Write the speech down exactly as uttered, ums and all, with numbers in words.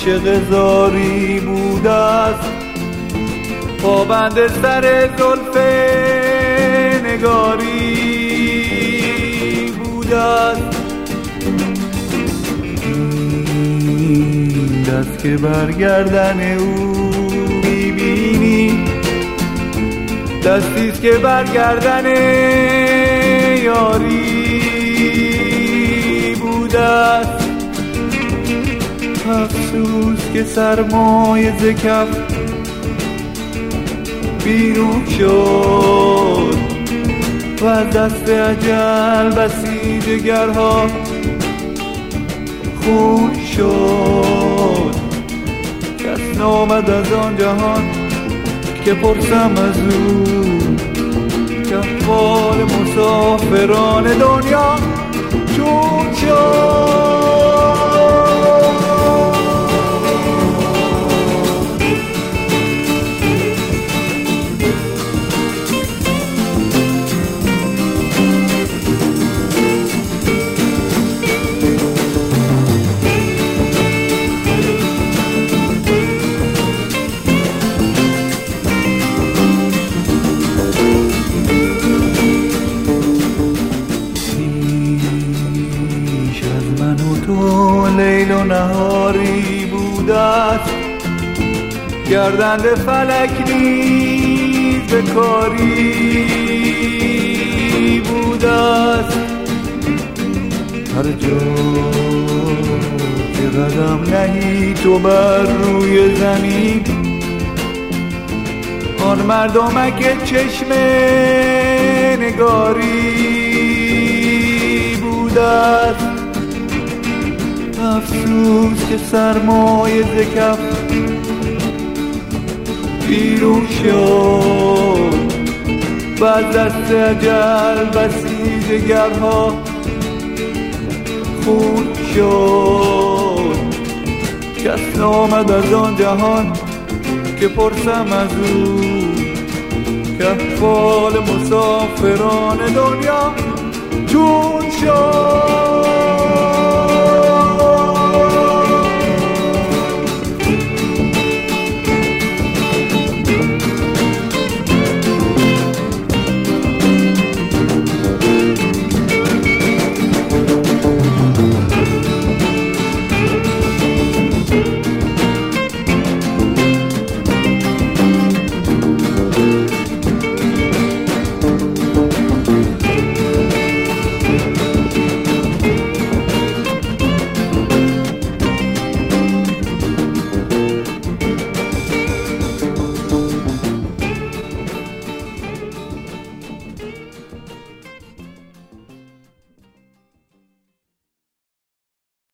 عاشق زاری بوده است، پابند سر زلف نگاری بوده است. این دست که برگردن او میبینی، دستیست که برگردن یاری بوده است. افسوس که سرمایه ز کف بیرون شد و از دست اجل بسی جگرها خون شد. کس نامد از آن جهان که پرسم از او، که احوال مسافران دنیا چون شد. لیل و نهاری بوده است، گردنده فلک نیز به کاری بوده است. هر جا که قدم نهی تو بر روی زمین، آن مردمک چشم نگاری بوده است. افسوس که سرمایه ز کف بیرون شد و از دست اجل بسی جگرها خون شد. کس نامد از آن جهان که پرسم از او، که احوال مسافران دنیا چون شد.